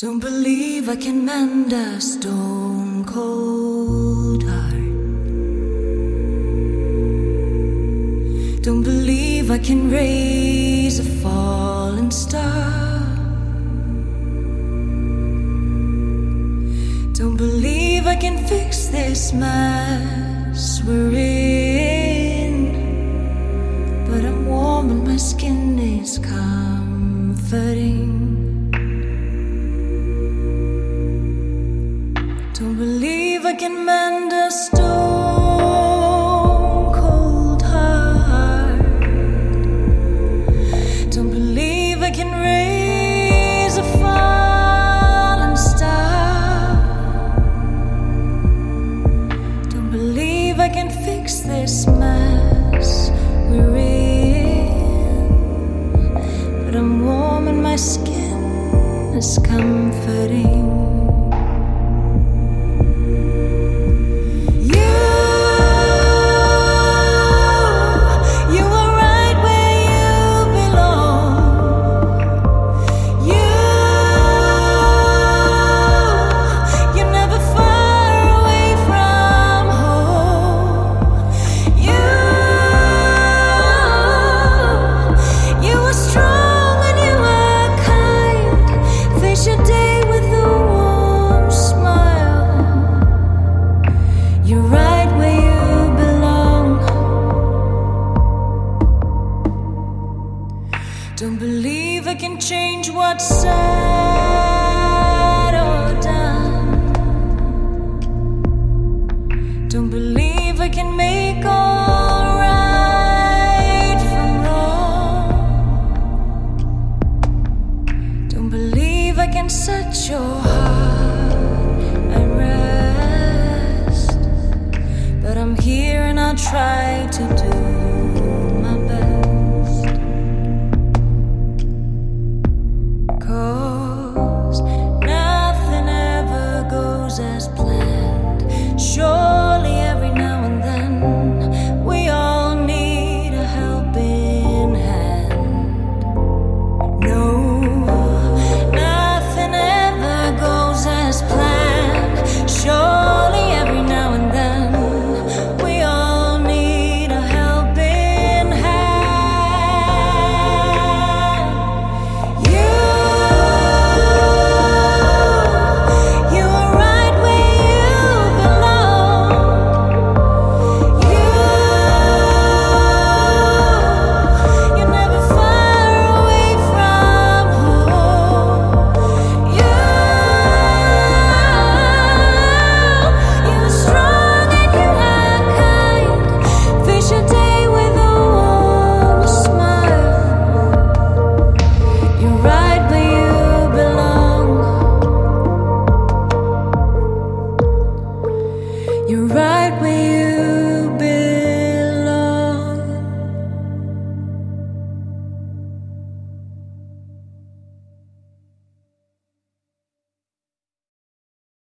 Don't believe I can mend a stone cold heart. Don't believe I can raise a fallen star. Don't believe I can fix this mess we're in. But I'm warm and my skin is comforting. Don't believe I can mend a stone cold heart. Don't believe I can raise a fallen star. Don't believe I can fix this mess we're in. But I'm warm and my skin is comforting. Don't believe I can change what's said or done. Don't believe I can make all right from wrong. Don't believe I can set your heart at rest. But I'm here and I'll try to do